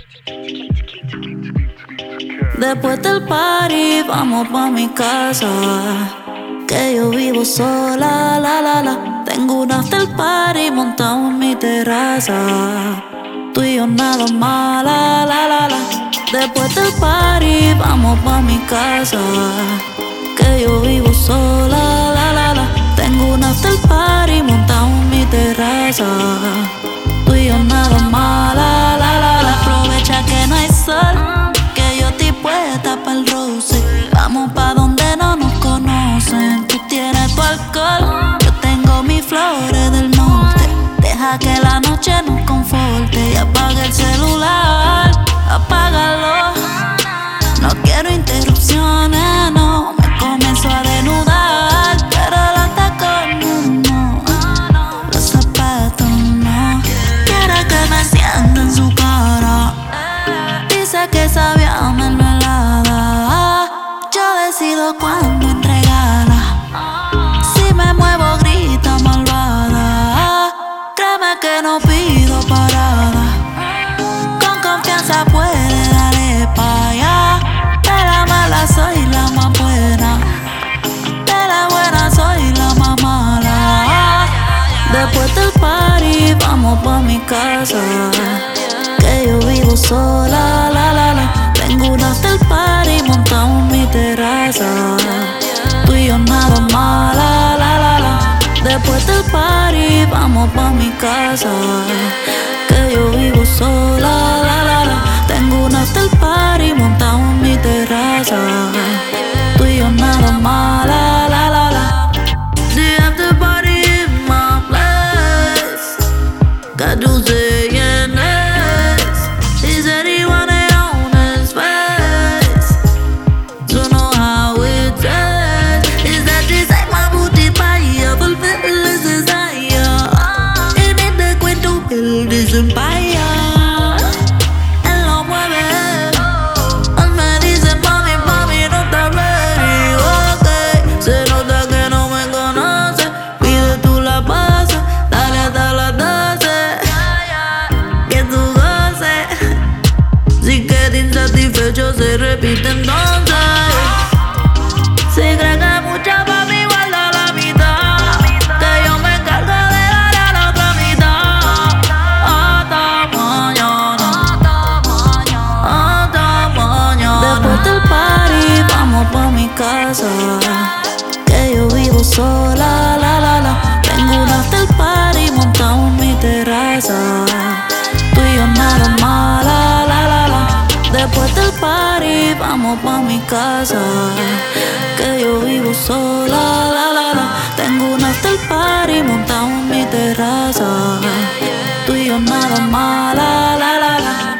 Después del party vamos pa' mi casa, que yo vivo sola, Tengo un after party montado en mi terraza. Tú y yo nada más, Después del party vamos pa' mi casa, que yo vivo sola, Tengo un after party montado en mi terraza. Tú y yo nada más, Aprovecha que no hay sol, que yo estoy puesta pa'l roce. Vamos pa' donde no nos conocen. Tú tienes tu alcohol, yo tengo mis flores del norte. Deja que la noche nos conforte y apaga el celular, apágalo. No quiero interrupciones, no. Me comienzo a desnudar, pero los tacones no, los zapatos no. Quiere que me sienta en su cara. Dice que sabía mermelada. Yo decido cuándo entregarla. Si me muevo grita malvada. Créeme que no pido parada. Con confianza puede darle pa' allá. De la mala soy la más buena, de la buena soy la más mala. Después del party vamos pa' mi casa, que yo vivo sola, Tengo un after party montado en mi terraza. Tú y yo nada más, Después del party vamos pa' mi casa, que yo vivo sola, Tengo un after party montado en mi terraza. Tú y yo nada más, The after party in my place. Got you saying this. He said he wanted on his face. Don't know how it tastes. Is that she say my booty fire, fulfill his desire. Y ni te cuento el desempire. Él lo mueve. Él me dice mami, mami, no está ready. Ok, se nota que no me conoce. Pide tú la base, dale hasta las 12. Que tú goces. Si queda insatisfecho se repite entonces. Si crees que mucha papi guarda la mitad, que yo me encargo de darle a la otra mitad. Hasta mañana, hasta mañana. Después del party vamos pa' mi casa, que yo vivo sola, Tengo un after party montado en mi terraza. Tú y yo nada más, Después del party vamos pa' mi casa, que yo vivo sola, Tengo un after party montado en mi terraza. Tú y yo nada más,